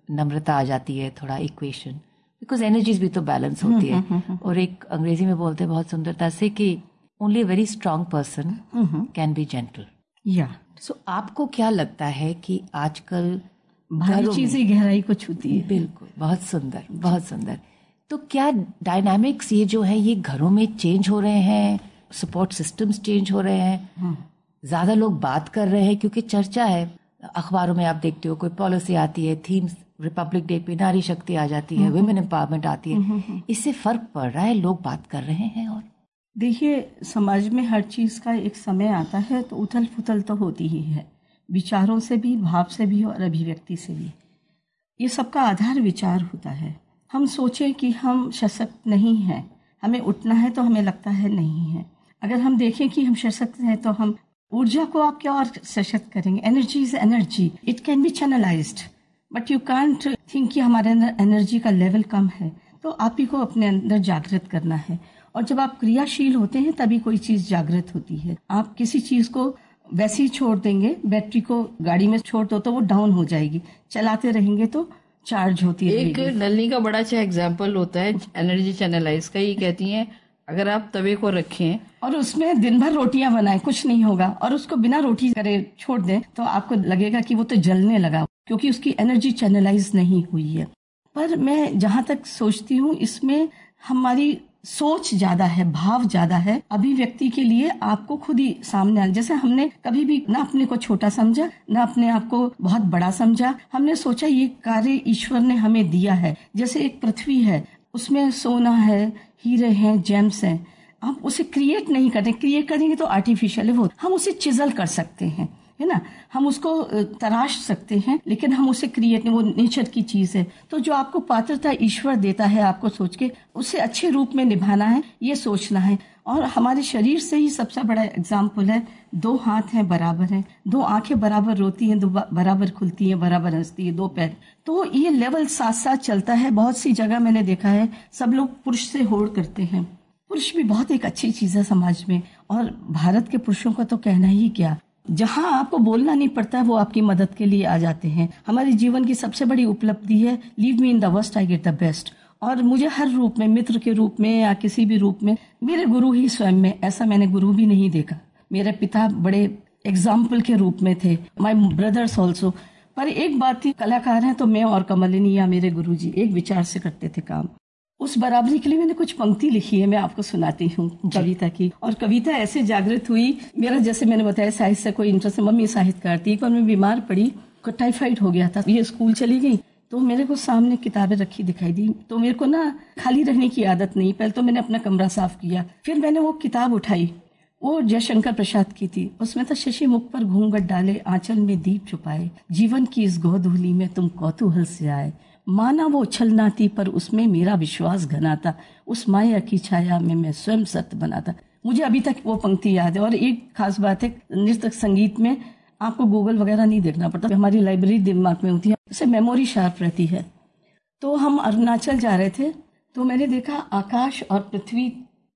नम्रता आ जाती है, थोड़ा इक्वेशन, बिकॉज एनर्जीज भी तो बैलेंस होती है। और एक अंग्रेजी में बोलते हैं बहुत सुंदरता से कि only a very strong person can be gentle. या सो आपको क्या लगता है कि आजकल भारी चीजें गहराई को छूती है? बिल्कुल, बहुत सुंदर, बहुत सुंदर। तो क्या डायनामिक्स ये जो है ये घरों में चेंज हो रहे हैं, सपोर्ट सिस्टम्स चेंज हो रहे हैं, ज्यादा लोग बात कर रहे हैं? क्योंकि चर्चा है, अखबारों में आप देखते हो कोई पॉलिसी आती है, थीम्स रिपब्लिक डे पे नारी शक्ति आ जाती है, वुमेन एम्पावरमेंट आती है, इससे फर्क पड़ रहा है, लोग बात कर रहे हैं। और देखिए, समाज में हर चीज का एक समय आता है तो उथल पुथल तो होती ही है, विचारों से भी, भाव से भी और अभिव्यक्ति से भी। ये सबका आधार विचार होता है। हम सोचें कि हम सशक्त नहीं हैं, हमें उठना है, तो हमें लगता है नहीं है। अगर हम देखें कि हम सशक्त हैं तो हम ऊर्जा को आप क्या और सशक्त करेंगे? Energy is energy, it can be channelized, but you can't think कि हमारे अंदर एनर्जी का लेवल कम है, तो आप ही को अपने अंदर जागृत करना है। और जब आप क्रियाशील होते हैं तभी कोई चीज जागृत होती है। आप किसी चीज को वैसे ही छोड़ देंगे, बैटरी को गाड़ी में छोड़ दो तो वो डाउन हो जाएगी, चलाते रहेंगे तो चार्ज होती है। एक नलिनी का बड़ा अच्छा एग्जाम्पल होता है एनर्जी चैनलाइज का। ये कहती हैं अगर आप तवे को रखें और उसमें दिन भर रोटियां बनाएं, कुछ नहीं होगा, और उसको बिना रोटी करे छोड़ दें तो आपको लगेगा कि वो तो जलने लगा, क्योंकि उसकी एनर्जी चैनलाइज नहीं हुई है। पर मैं जहां तक सोचती हूँ, इसमें हमारी सोच ज्यादा है, भाव ज्यादा है। अभिव्यक्ति के लिए आपको खुद ही सामने आना। जैसे हमने कभी भी ना अपने को छोटा समझा, ना अपने आप को बहुत बड़ा समझा। हमने सोचा ये कार्य ईश्वर ने हमें दिया है। जैसे एक पृथ्वी है, उसमें सोना है, हीरे हैं, जेम्स हैं। आप उसे क्रिएट नहीं करते, क्रिएट करेंगे तो आर्टिफिशियल है वो। हम उसे चिजल कर सकते हैं, है ना, हम उसको तराश सकते हैं, लेकिन हम उसे क्रिएट नहीं, वो नेचर की चीज है। तो जो आपको पात्रता ईश्वर देता है, आपको सोच के उसे अच्छे रूप में निभाना है, ये सोचना है। और हमारे शरीर से ही सबसे बड़ा एग्जाम्पल है, 2 हाथ हैं बराबर हैं, 2 आंखें बराबर रोती हैं, 2 बराबर खुलती हैं, बराबर हंसती है, 2 पैर। तो ये लेवल साथ साथ चलता है। बहुत सी जगह मैंने देखा है सब लोग पुरुष से होड़ करते हैं। पुरुष भी बहुत एक अच्छी चीज है समाज में, और भारत के पुरुषों का तो कहना ही क्या। जहां आपको बोलना नहीं पड़ता वो आपकी मदद के लिए आ जाते हैं। हमारे जीवन की सबसे बड़ी उपलब्धि है, leave me in the worst I get the best. और मुझे हर रूप में, मित्र के रूप में या किसी भी रूप में, मेरे गुरु ही स्वयं में, ऐसा मैंने गुरु भी नहीं देखा। मेरे पिता बड़े एग्जाम्पल के रूप में थे, माई ब्रदर्स ऑल्सो। पर एक बात थी, कलाकार हैं तो मैं और कमलिनी या मेरे गुरु जी एक विचार से करते थे काम। उस बराबरी के लिए मैंने कुछ पंक्ति लिखी है, मैं आपको सुनाती हूँ कविता की। और कविता ऐसे जागृत हुई, मेरा जैसे मैंने बताया साहित्य से कोई इंटरेस्ट है, मम्मी साहित्यकार थी, और मैं बीमार पड़ी, टाइफाइड हो गया था, ये स्कूल चली गई तो मेरे को सामने किताबें रखी दिखाई दी। तो मेरे को ना खाली रहने की आदत नहीं, पहले तो मैंने अपना कमरा साफ किया, फिर मैंने वो किताब उठाई, वो जयशंकर प्रसाद की थी। उसमें था, शशि मुख पर घूंघट डाले, आंचल में दीप छुपाए, जीवन की इस गोधूली में तुम कौतूहल से आए, माना वो उछलना थी पर उसमें मेरा विश्वास घना था, उस माया की छाया में मैं स्वयं सत्य बना था। मुझे अभी तक वो पंक्ति याद है। और एक खास बात है, नृत्य संगीत में आपको गूगल वगैरह नहीं देखना पड़ता, हमारी लाइब्रेरी दिमाग में होती है, उससे मेमोरी शार्प रहती है। तो हम अरुणाचल जा रहे थे, तो मैंने देखा आकाश और पृथ्वी,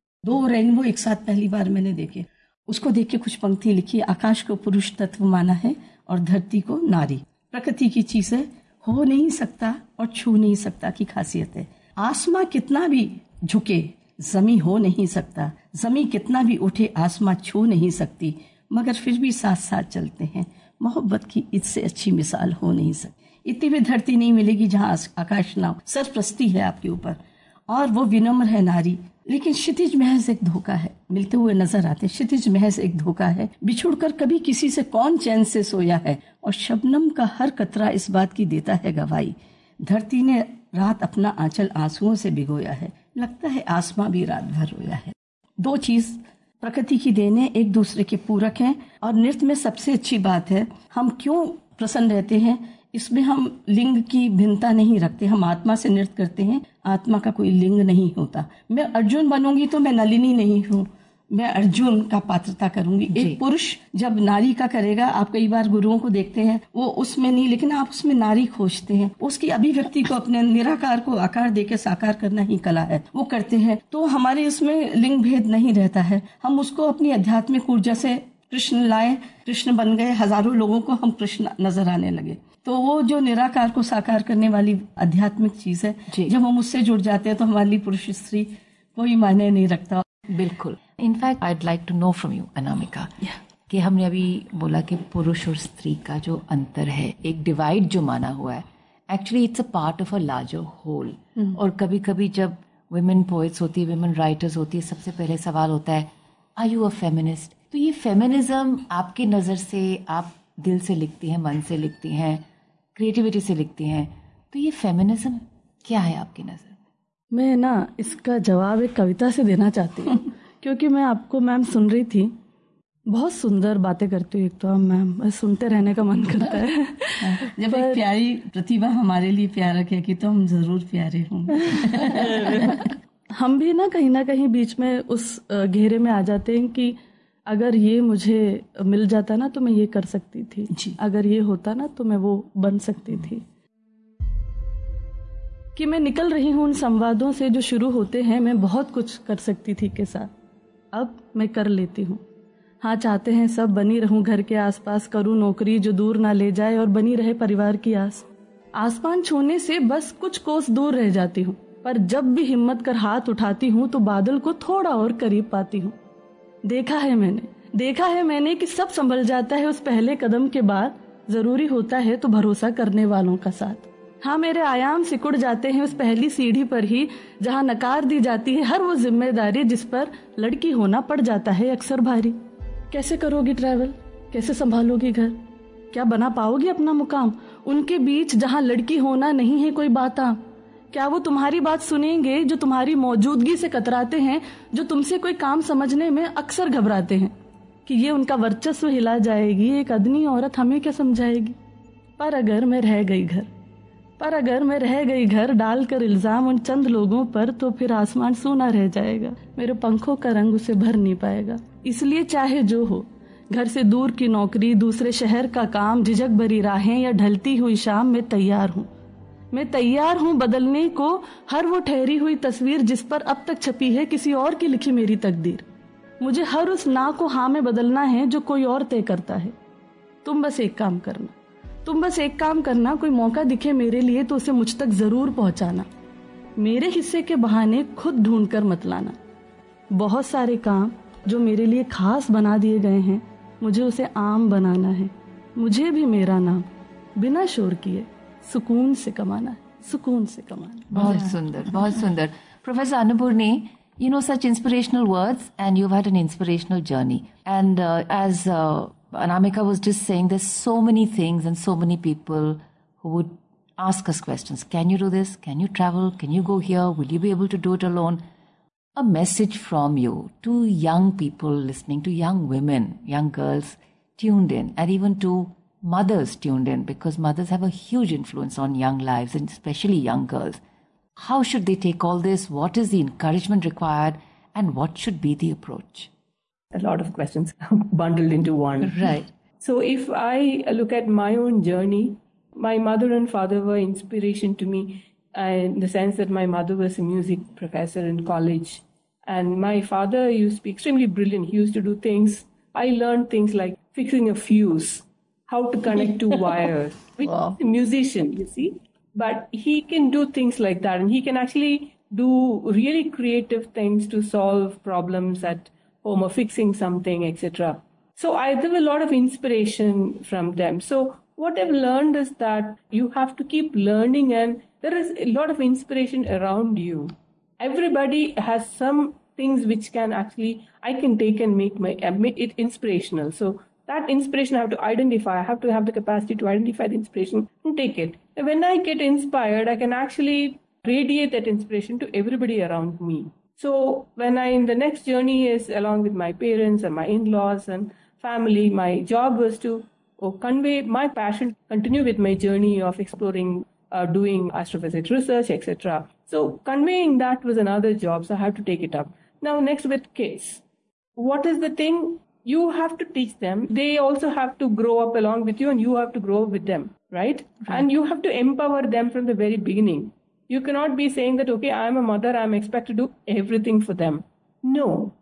2 रेनबो एक साथ पहली बार मैंने देखे। उसको देख के कुछ पंक्ति लिखी, आकाश को पुरुष तत्व माना है और धरती को नारी। प्रकृति की चीज है, हो नहीं सकता और छू नहीं सकता की खासियत है। आसमां कितना भी झुके जमी हो नहीं सकता, जमी कितना भी उठे आसमां छू नहीं सकती, मगर फिर भी साथ साथ चलते हैं। मोहब्बत की इससे अच्छी मिसाल हो नहीं सकती। इतनी भी धरती नहीं मिलेगी जहां आकाश ना हो, सरप्रस्ती है आपके ऊपर, और वो विनम्र है नारी। लेकिन क्षितिज महज एक धोखा है, मिलते हुए नजर आते, क्षितिज महज एक धोखा है, बिछुड़कर कभी किसी से कौन चैन से सोया है, और शबनम का हर कतरा इस बात की देता है गवाही, धरती ने रात अपना आंचल आंसुओं से भिगोया है, लगता है आसमां भी रात भर रोया है। 2 चीज प्रकृति की देने, एक दूसरे के पूरक हैं। और नृत्य में सबसे अच्छी बात है, हम क्यों प्रसन्न रहते हैं, इसमें हम लिंग की भिन्नता नहीं रखते, हम आत्मा से नृत्य करते हैं, आत्मा का कोई लिंग नहीं होता। मैं अर्जुन बनूंगी तो मैं नलिनी नहीं हूँ, मैं अर्जुन का पात्रता करूंगी। एक पुरुष जब नारी का करेगा, आप कई बार गुरुओं को देखते हैं वो उसमें नहीं, लेकिन आप उसमें नारी खोजते हैं, उसकी अभिव्यक्ति को, अपने निराकार को आकार देके साकार करना ही कला है, वो करते हैं। तो हमारे इसमें लिंग भेद नहीं रहता है, हम उसको अपनी आध्यात्मिक ऊर्जा से कृष्ण लाए, कृष्ण बन गए, हजारों लोगों को हम कृष्ण नजर आने लगे। तो वो जो निराकार को साकार करने वाली आध्यात्मिक चीज है, जब हम उससे जुड़ जाते हैं तो हमारे लिए पुरुष स्त्री कोई मायने नहीं रखता। बिल्कुल। In fact I would like to know from you Anamika कि हमने अभी बोला कि पुरुष और स्त्री का जो अंतर है, एक डिवाइड जो माना हुआ है, actually it's a part of a larger whole. और कभी कभी जब वुमेन पोएट्स होती है, वुमेन राइटर्स होती है, सबसे पहले सवाल होता है आर यू अ फेमिनिस्ट? तो ये फेमिनिज्म आपकी नज़र से, आप दिल से लिखती हैं, मन से लिखती हैं, क्रिएटिविटी से लिखती हैं, तो ये फेमिनिज्म क्या है आपकी नज़र? मैं ना इसका जवाब एक कविता से देना चाहती हूँ क्योंकि मैं आपको मैम सुन रही थी, बहुत सुंदर बातें करती हूँ एक तो मैम, सुनते रहने का मन करता है। जब एक प्यारी प्रतिभा हमारे लिए प्यारा कहेगी तो हम जरूर प्यारे होंगे। हम भी ना कहीं बीच में उस घेरे में आ जाते हैं कि अगर ये मुझे मिल जाता ना तो मैं ये कर सकती थी, अगर ये होता ना तो मैं वो बन सकती थी। कि मैं निकल रही हूँ उन संवादों से जो शुरू होते हैं मैं बहुत कुछ कर सकती थी के साथ, अब मैं कर लेती हूँ। हाँ, चाहते हैं सब बनी रहूं घर के आसपास, करूं नौकरी जो दूर ना ले जाए और बनी रहे परिवार की आस। आसमान छूने से बस कुछ कोस दूर रह जाती हूँ, पर जब भी हिम्मत कर हाथ उठाती हूँ तो बादल को थोड़ा और करीब पाती हूँ। देखा है मैंने कि सब संभल जाता है उस पहले कदम के बाद, जरूरी होता है तो भरोसा करने वालों का साथ। हाँ, मेरे आयाम सिकुड़ जाते हैं उस पहली सीढ़ी पर ही जहाँ नकार दी जाती है हर वो जिम्मेदारी जिस पर लड़की होना पड़ जाता है अक्सर भारी। कैसे करोगी ट्रैवल, कैसे संभालोगी घर, क्या बना पाओगी अपना मुकाम उनके बीच जहाँ लड़की होना नहीं है कोई बात आम? क्या वो तुम्हारी बात सुनेंगे जो तुम्हारी मौजूदगी से कतराते हैं, जो तुमसे कोई काम समझने में अक्सर घबराते हैं कि ये उनका वर्चस्व हिला जाएगी, एक अदनी औरत हमें क्या समझाएगी? पर अगर मैं रह गई घर डालकर इल्जाम उन चंद लोगों पर, तो फिर आसमान सूना रह जाएगा, मेरे पंखों का रंग उसे भर नहीं पाएगा। इसलिए चाहे जो हो, घर से दूर की नौकरी, दूसरे शहर का काम, झिझक भरी राहें या ढलती हुई शाम, मैं तैयार हूँ बदलने को हर वो ठहरी हुई तस्वीर जिस पर अब तक छपी है किसी और की लिखी मेरी तकदीर। मुझे हर उस ना को हाँ में बदलना है जो कोई और तय करता है। तुम बस एक काम करना, कोई मौका दिखे मेरे लिए तो उसे मुझ तक जरूर पहुंचाना, मेरे हिस्से के बहाने खुद ढूंढ कर मत लाना। बहुत सारे काम जो मेरे लिए खास बना दिए गए हैं, मुझे उसे आम बनाना है। मुझे भी मेरा नाम बिना शोर किए सुकून से कमाना है। बहुत सुंदर। Professor Annapurni, you know, such inspirational words, and you've had an inspirational journey. And as Anamika was just saying, there's so many things and so many people who would ask us questions. Can you do this? Can you travel? Can you go here? Will you be able to do it alone? A message from you to young people listening, to young women, young girls tuned in, and even to mothers tuned in, because mothers have a huge influence on young lives, and especially young girls. How should they take all this? What is the encouragement required? And what should be the approach? A lot of questions bundled into one. Right. So if I look at my own journey, my mother and father were inspiration to me in the sense that my mother was a music professor in college. And my father used to be extremely brilliant. He used to do things. I learned things like fixing a fuse, how to connect two wires. Wow. He's a musician, you see. But he can do things like that, and he can actually do really creative things to solve problems at home or fixing something, etc. So I have a lot of inspiration from them. So what I've learned is that you have to keep learning, and there is a lot of inspiration around you. Everybody has some things which can actually, I can take and make it inspirational. So that inspiration I have to identify. I have to have the capacity to identify the inspiration and take it. And when I get inspired, I can actually radiate that inspiration to everybody around me. So when in the next journey is along with my parents and my in-laws and family, my job was to convey my passion, continue with my journey of exploring, doing astrophysics research, etc. So conveying that was another job, so I have to take it up. Now next with kids. What is the thing? You have to teach them. They also have to grow up along with you, and you have to grow up with them, right? And you have to empower them from the very beginning. You cannot be saying that, okay, I'm a mother, I'm expected to do everything for them. No.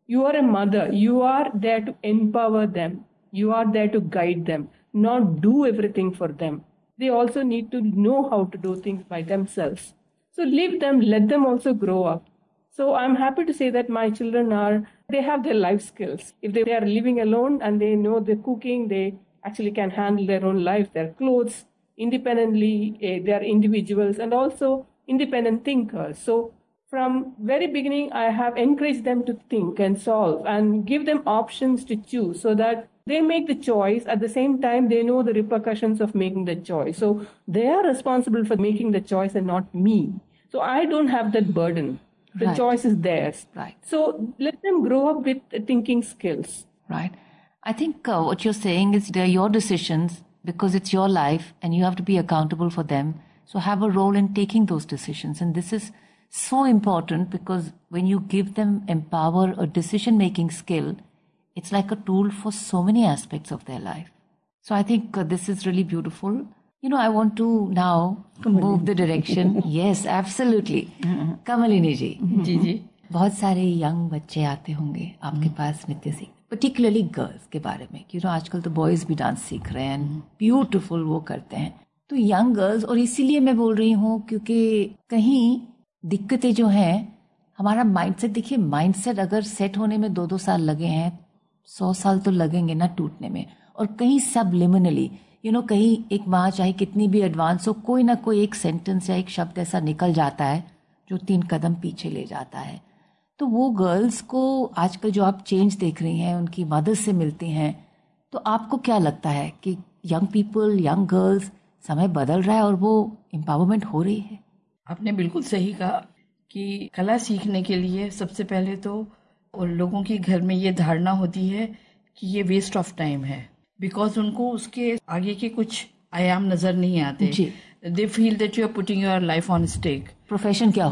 You are a mother. You are there to empower them. You are there to guide them, not do everything for them. They also need to know how to do things by themselves. So leave them, let them also grow up. So I'm happy to say that my children they have their life skills. If they are living alone and they know the cooking, they actually can handle their own life, their clothes independently. They are individuals and also independent thinkers. So from very beginning, I have encouraged them to think and solve and give them options to choose so that they make the choice. At the same time, they know the repercussions of making the choice. So they are responsible for making the choice and not me. So I don't have that burden. The choice is theirs. Right. So let them grow up with thinking skills. Right. I think what you're saying is they're your decisions because it's your life and you have to be accountable for them. So have a role in taking those decisions. And this is so important because when you give them empower a decision-making skill, it's like a tool for so many aspects of their life. So I think this is really beautiful. I want to now move the direction. Yes, absolutely. Kamalini ji. जी बहुत सारे young बच्चे आते होंगे आपके पास नृत्य सीख, particularly girls के बारे में, क्योंकि आजकल तो बॉयज भी डांस सीख रहे हैं, ब्यूटीफुल वो करते हैं. तो यंग गर्ल्स, और इसीलिए मैं बोल रही हूँ क्योंकि कहीं दिक्कतें जो हैं, हमारा माइंडसेट, देखिए माइंडसेट अगर सेट होने में 2-2 साल लगे हैं, 100 साल तो लगेंगे ना टूटने में. और कहीं सबलिमिनली कहीं एक माँ चाहे कितनी भी एडवांस हो, कोई ना कोई एक सेंटेंस या एक शब्द ऐसा निकल जाता है जो 3 कदम पीछे ले जाता है. तो वो गर्ल्स को आजकल जो आप चेंज देख रही हैं, उनकी मदद से मिलती हैं, तो आपको क्या लगता है कि यंग पीपल, यंग गर्ल्स, समय बदल रहा है और वो एम्पावरमेंट हो रही है? आपने बिल्कुल सही कहा कि कला सीखने के लिए सबसे पहले तो लोगों के घर में ये धारणा होती है कि ये वेस्ट ऑफ टाइम है, बिकॉज उनको उसके आगे के कुछ आयाम नजर नहीं आते. They feel that you are putting your life on stake. Profession क्या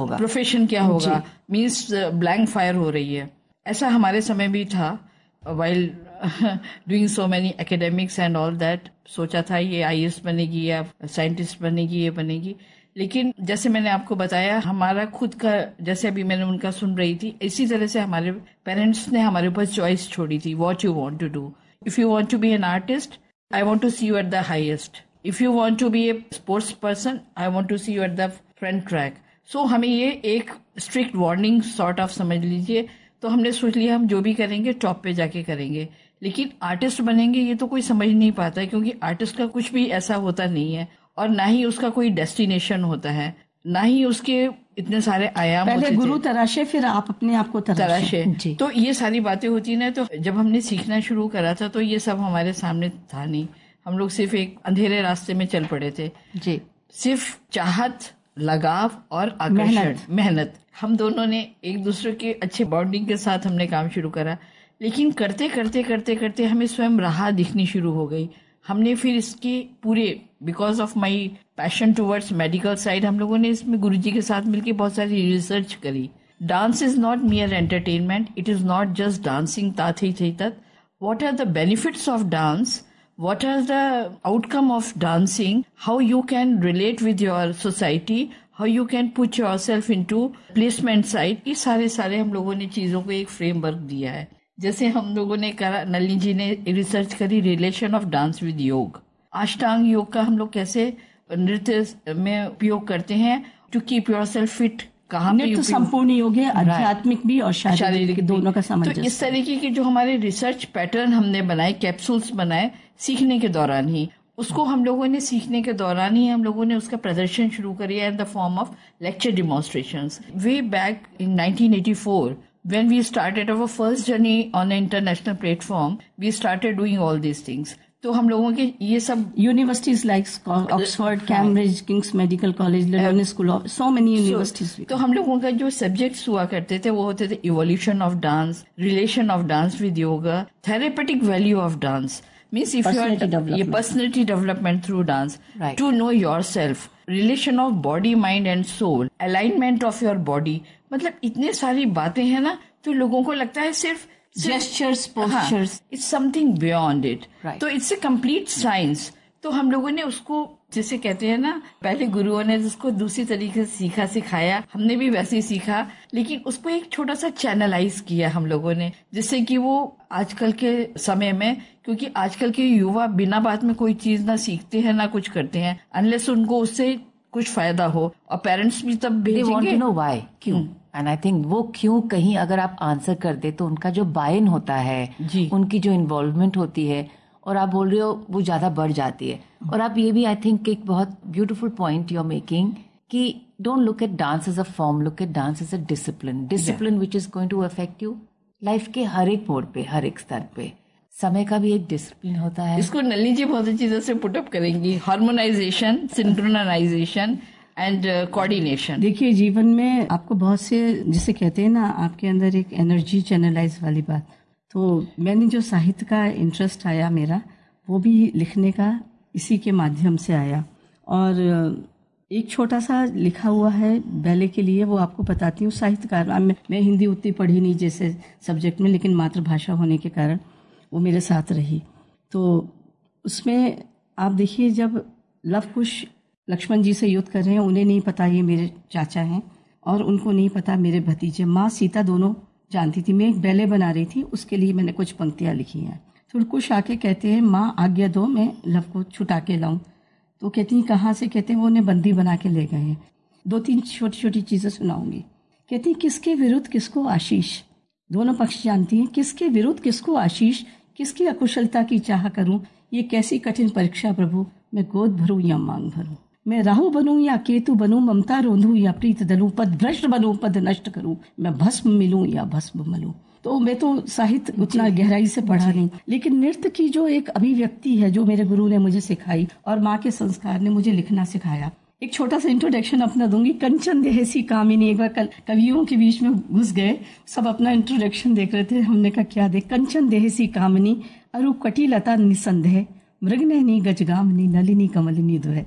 होगा मीन्स ब्लैंक फायर हो रही है. ऐसा हमारे समय भी था. While doing so many academics and all that, सोचा था ये IAS बनेगी या साइंटिस्ट बनेगी, ये बनेगी. लेकिन जैसे मैंने आपको बताया, हमारा खुद का, जैसे अभी मैंने उनका सुन रही थी, इसी तरह से हमारे पेरेंट्स ने हमारे ऊपर चॉइस छोड़ी थी. What you want to do. If you want to be an artist, I want to see you at the highest. If you want to be a sports person, I want to see you at the front track. So हमें ये एक strict warning sort of समझ लीजिए. तो हमने सोच लिया हम जो भी करेंगे टॉप पे जाके करेंगे, लेकिन आर्टिस्ट बनेंगे ये तो कोई समझ नहीं पाता है, क्योंकि आर्टिस्ट का कुछ भी ऐसा होता नहीं है और ना ही उसका कोई डेस्टिनेशन होता है, ना ही उसके इतने सारे आयाम. पहले गुरु तराशे, फिर आप अपने आप को तराशे. तो ये सारी बातें होती ना. तो जब हमने सीखना शुरू करा था तो ये सब हमारे सामने था नहीं. हम लोग सिर्फ एक अंधेरे रास्ते में चल पड़े थे जी. सिर्फ चाहत, लगाव और आकर्षण, मेहनत, हम दोनों ने एक दूसरे के अच्छे बॉन्डिंग के साथ हमने काम शुरू करा. लेकिन करते करते करते करते हमें स्वयं राह दिखनी शुरू हो गई. हमने फिर इसके पूरे, because of my passion towards medical side, हम लोगों ने इसमें गुरुजी के साथ मिलकर बहुत सारी रिसर्च करी. Dance is not mere entertainment, it is not just dancing तात ही थी तत्. What are the benefits of dance, what are the outcome of dancing, how you can relate with your society, how you can put yourself into placement side. ये सारे हम लोगों ने चीजों को एक फ्रेमवर्क दिया है. जैसे हम लोगों ने करा, नलिनी जी ने रिसर्च करी रिलेशन ऑफ डांस विद योग. अष्टांग योग का हम लोग कैसे नृत्य में उपयोग करते हैं to keep yourself fit. कहाँ पे तो संपूर्ण योग है, आध्यात्मिक भी और शारीरिक दोनों का सामंजस्य. तो इस तरीके के जो हमारे रिसर्च पैटर्न हमने बनाए, कैप्सूल्स बनाए सीखने के दौरान ही, उसको हम लोगों ने सीखने के दौरान ही हम लोगों ने उसका प्रदर्शन शुरू किया in the form of lecture demonstrations. Way back in 1984 when we started our first journey on an international platform, we started doing all these things. तो हम लोगों के ये सब universities like Oxford, Cambridge, King's medical college, London school of so many universities. तो हम लोगों का जो सब्जेक्ट्स हुआ करते थे वो होते थे evolution of dance, relation of dance with yoga, therapeutic value of dance, means if you are ये personality development through dance, to know yourself, relation of body, mind and soul, alignment of your body. मतलब इतने सारी बातें हैं ना, तो लोगों को लगता है सिर्फ gestures, postures. It's something beyond it. Right. So it's a complete science. तो हम लोगों ने उसको, जैसे कहते हैं ना, पहले गुरुओं ने जिसको दूसरी तरीके से सीखा सिखाया, हमने भी वैसे ही सीखा, लेकिन उसको एक छोटा सा चैनलाइज किया हम लोगों ने, जिससे कि वो आजकल के समय में, क्योंकि आजकल के युवा बिना बात में कोई चीज ना सीखते हैं ना कुछ करते हैं, अनलेस उनको उससे कुछ फायदा हो, और पेरेंट्स भी तब भेजेंगे। नो व्हाई, क्यों, एंड आई थिंक वो क्यों कहीं अगर आप आंसर कर दे तो उनका जो बाइन होता है जी, उनकी जो इन्वॉल्वमेंट होती है, और आप बोल रहे हो वो ज्यादा बढ़ जाती है। और आप ये भी आई थिंक एक बहुत beautiful point you are making कि don't look at dance as a form, look at dance as a discipline which is going to affect you life के हर एक मोड पे, हर एक स्तर पे। समय का भी एक डिसिप्लिन होता है। इसको नलिनी जी बहुत अच्छी तरह से पुटअप करेंगी, हार्मोनाइजेशन, सिंक्रोनाइजेशन एंड कोऑर्डिनेशन। देखिए, जीवन में आपको बहुत से, जिसे कहते हैं ना, आपके अंदर एक एनर्जी चैनलाइज वाली बात, तो मैंने जो साहित्य का इंटरेस्ट आया मेरा, वो भी लिखने का इसी के माध्यम से आया। और एक छोटा सा लिखा हुआ है बैले के लिए, वो आपको बताती हूँ। साहित्यकार मैं हिंदी उतनी पढ़ी नहीं जैसे सब्जेक्ट में, लेकिन मातृभाषा होने के कारण वो मेरे साथ रही। तो उसमें आप देखिए, जब लव कुश लक्ष्मण जी से युद्ध कर रहे हैं, उन्हें नहीं पता ये मेरे चाचा हैं, और उनको नहीं पता मेरे भतीजे। माँ सीता दोनों जानती थी। मैं एक बैले बना रही थी, उसके लिए मैंने कुछ पंक्तियाँ लिखी हैं। तो कुश आके कहते हैं, माँ आज्ञा दो, मैं लव को छुटा के लाऊं। तो कहती हैं, कहाँ से? कहते हैं, वो उन्हें बंदी बना के ले गए हैं। 2-3 छोटी छोटी चीज़ें सुनाऊंगी। कहती हैं, किसके विरुद्ध किसको आशीष, दोनों पक्ष जानती हैं। किसके विरुद्ध किसको आशीष, किसकी अकुशलता की चाह करूं, ये कैसी कठिन परीक्षा प्रभु, मैं गोद भरूं या मांग भरूं, मैं राहु बनूं या केतु बनूं, ममता रोंधूं या प्रीत दलूं, पद भ्रष्ट बनूं पद नष्ट करूं, मैं भस्म मिलूं या भस्म मलूं। तो मैं तो साहित्य उतना गहराई से पढ़ा नहीं, लेकिन नृत्य की जो एक अभिव्यक्ति है, जो मेरे गुरु ने मुझे सिखाई और माँ के संस्कार ने मुझे लिखना सिखाया। एक छोटा सा इंट्रोडक्शन अपना दूंगी। कंचन देहसी कामिनी, एक बार कवियों के बीच में घुस गए, सब अपना इंट्रोडक्शन देख रहे थे, हमने कहा क्या देख। कंचन देहसी कामिनी, अरूप कटिलता निसंदेह, मृगनयनी गजगामिनी, नलिनी कमलिनी द्वय।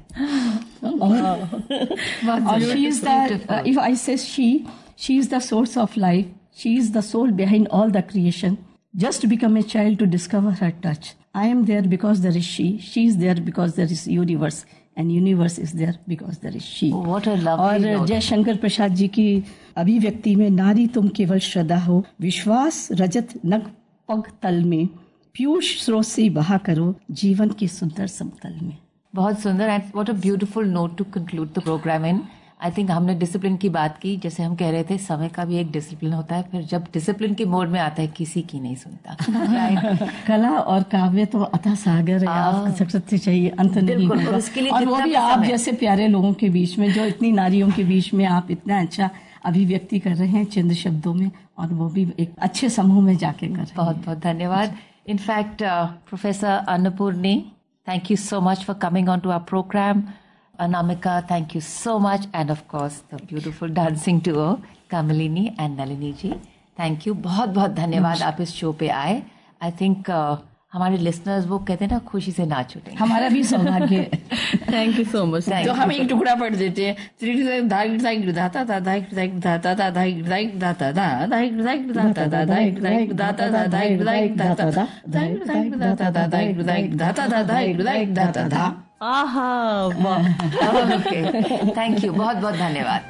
और she is the, if I say she is the source of life, she is the soul behind all the creation. Just become a child to discover her touch. I am there because there is she is there because there is universe, and universe is there because there is she. Oh, what a lovely और जयशंकर प्रसाद जी की अभिव्यक्ति में, नारी तुम केवल श्रद्धा हो, विश्वास रजत नग पग तल में, पीयूष स्रोत से बहा करो, जीवन के सुंदर समतल में। बहुत सुंदर, and what a beautiful note to conclude the program in. I think हमने डिसिप्लिन की बात की, जैसे हम कह रहे थे समय का भी एक डिसिप्लिन होता है, फिर जब डिसिप्लिन के मोड में आता है किसी की नहीं सुनता। कला और काव्य तो अथाह सागर है, आप सकते चाहिए, अंत नहीं होगा। और वो भी आप जैसे प्यारे लोगों के बीच में, जो इतनी नारियों के बीच में आप इतना अच्छा अभिव्यक्ति कर रहे हैं चंद शब्दों में, और वो भी एक अच्छे समूह में जाके कर रहे हैं। बहुत बहुत धन्यवाद। In fact, Professor Annapurni, thank you so much for coming on to our program. Anamika, thank you so much. And of course, the beautiful dancing duo, Kamalini and Nalini ji. Thank you. बहुत बहुत धन्यवाद आप इस show पे आए। I think हमारे listeners वो कहते हैं ना, खुशी से नाच उठेंगे। हमारा भी सौभाग्य है। Thank you so much. तो हम एक टुकड़ा पढ़ देते हैं। थैंक यू, बहुत बहुत धन्यवाद।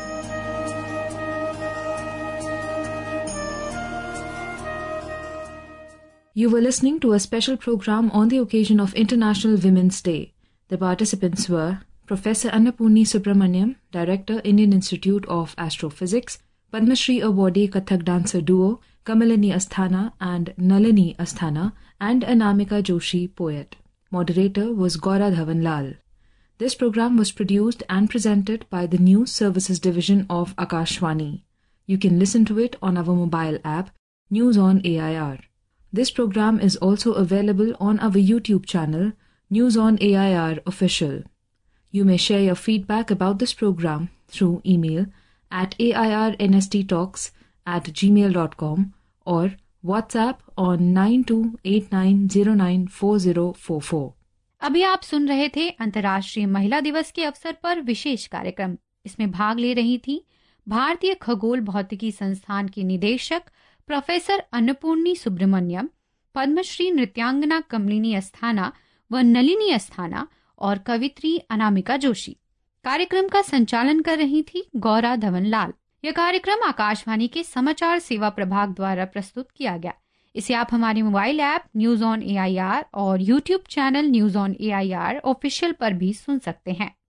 You were listening to a special program on the occasion of International Women's Day. The participants were Professor Annapurni Subramaniam, Director, Indian Institute of Astrophysics, Padma Shri awardee Kathak dancer duo Kamalini Asthana and Nalini Asthana, and Anamika Joshi, poet. Moderator was Gaura Dhawan Lal. This program was produced and presented by the News Services Division of Akashvani. You can listen to it on our mobile app, News on AIR. This program is also available on our YouTube channel, News on AIR Official. You may share your feedback about this program through email at airnsttalks@gmail.com or WhatsApp on 9289094044. अभी आप सुन रहे थे अंतर्राष्ट्रीय महिला दिवस के अवसर पर विशेष कार्यक्रम। इसमें भाग ले रही थी भारतीय खगोल भौतिकी संस्थान की निदेशक प्रोफेसर अन्नपूर्णी सुब्रमण्यम, पद्मश्री नृत्यांगना कमलिनी अस्थाना व नलिनी अस्थाना और कवित्री अनामिका जोशी। कार्यक्रम का संचालन कर रही थी गौरा धवन लाल। यह कार्यक्रम आकाशवाणी के समाचार सेवा प्रभाग द्वारा प्रस्तुत किया गया। इसे आप हमारे mobile app news on AIR और YouTube channel news on AIR official पर भी सुन सकते हैं।